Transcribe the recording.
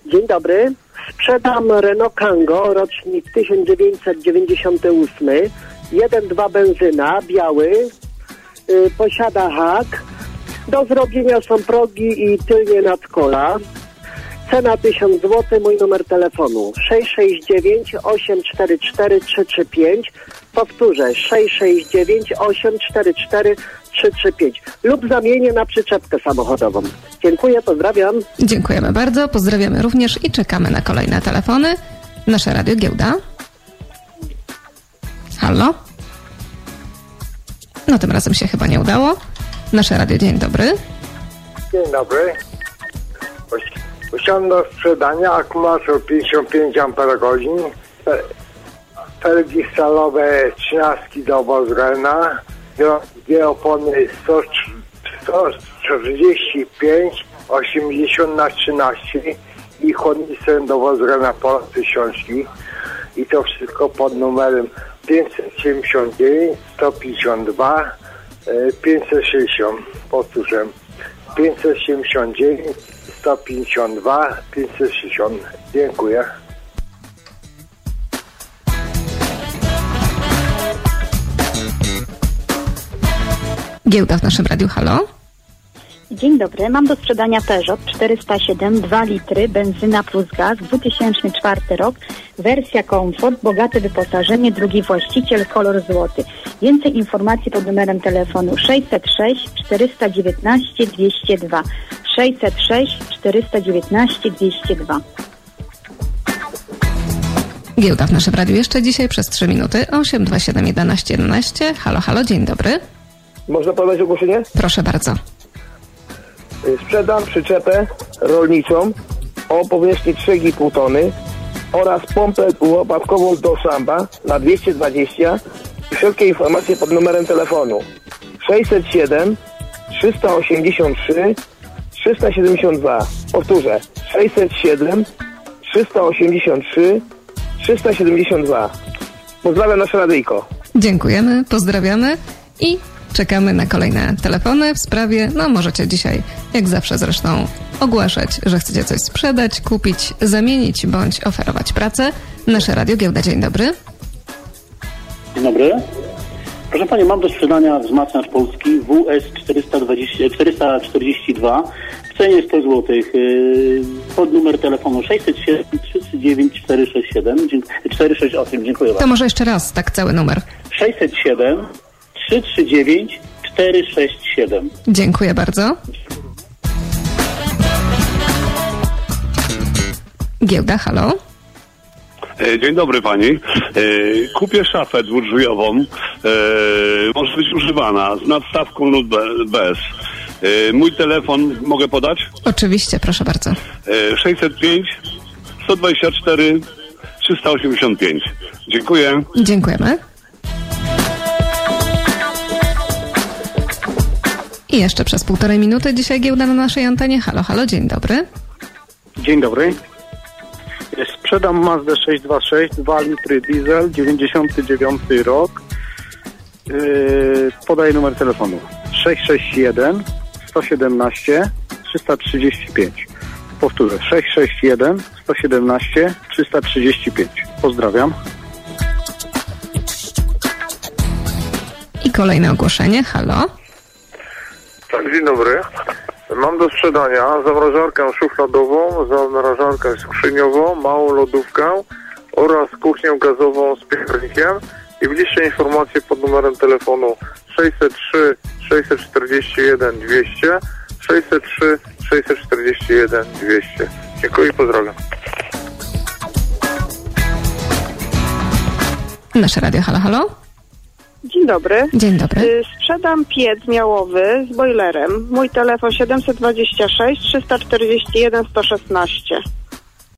Dzień dobry. Sprzedam Renault Kangoo, rocznik 1998, 1.2 benzyna, biały, posiada hak. Do zrobienia są progi i tylnie nadkola. Cena 1000 zł, mój numer telefonu 669 844 335. Powtórzę, 669 844 335 lub zamienię na przyczepkę samochodową. Dziękuję, pozdrawiam. Dziękujemy bardzo, pozdrawiamy również i czekamy na kolejne telefony. Nasze Radio Giełda. Halo? No tym razem się chyba nie udało. Nasze Radio, dzień dobry. Dzień dobry. Posiadam do sprzedania akumulator 55 Ah, felgi stalowe 13 do Volkswagena, dwie opony 145 80/13 i chłodnicę do Volkswagena po 1000 i to wszystko pod numerem 579 152 560. Powtórzę, 579 152 560. Dziękuję. Giełda w naszym radiu, halo? Dzień dobry, mam do sprzedania Peugeot 407, 2 litry, benzyna plus gaz, 2004 rok, wersja Comfort, bogate wyposażenie, drugi właściciel, kolor złoty. Więcej informacji pod numerem telefonu 606 419 202. 606 419 202. Giełda w naszym radiu jeszcze dzisiaj przez 3 minuty. 827 11 11. Halo, halo, dzień dobry. Można podać ogłoszenie? Proszę bardzo. Sprzedam przyczepę rolniczą o powierzchni 3,5 tony oraz pompę łopatkową do szamba na 220. Wszelkie informacje pod numerem telefonu 607 383 372. Powtórzę, 607 383 372. Pozdrawiam nasze radyjko. Dziękujemy, pozdrawiamy i czekamy na kolejne telefony w sprawie, no możecie dzisiaj, jak zawsze zresztą, ogłaszać, że chcecie coś sprzedać, kupić, zamienić bądź oferować pracę. Nasze Radio Giełda, dzień dobry. Dzień dobry. Proszę Pani, mam do sprzedania wzmacniacz polski WS 442 w cenie 100 zł pod numer telefonu 607 339 467 468. Dziękuję bardzo. To może jeszcze raz, tak cały numer. 607 339 467. Dziękuję bardzo. Giełda, halo. Dzień dobry Pani. Kupię szafę dwudrzwiową. Może być używana z nadstawką lub bez. Mój telefon mogę podać? Oczywiście, proszę bardzo. 605 124 385. Dziękuję. Dziękujemy. I jeszcze przez 1,5 minuty dzisiaj giełda na naszej antenie. Halo, halo, dzień dobry. Dzień dobry. Sprzedam Mazdę 626, 2 litry diesel, 99 rok. Podaję numer telefonu 661 117 335. Powtórzę, 661 117 335. Pozdrawiam. I kolejne ogłoszenie. Halo. Tak, dzień dobry. Mam do sprzedania zamrażarkę szufladową, zamrażarkę skrzyniową, małą lodówkę oraz kuchnię gazową z piekarnikiem i bliższe informacje pod numerem telefonu 603 641 200 603 641 200. Dziękuję i pozdrawiam. Nasze radio, halo, halo. Dzień dobry. Dzień dobry. Sprzedam piec miałowy z bojlerem. Mój telefon 726 341 116.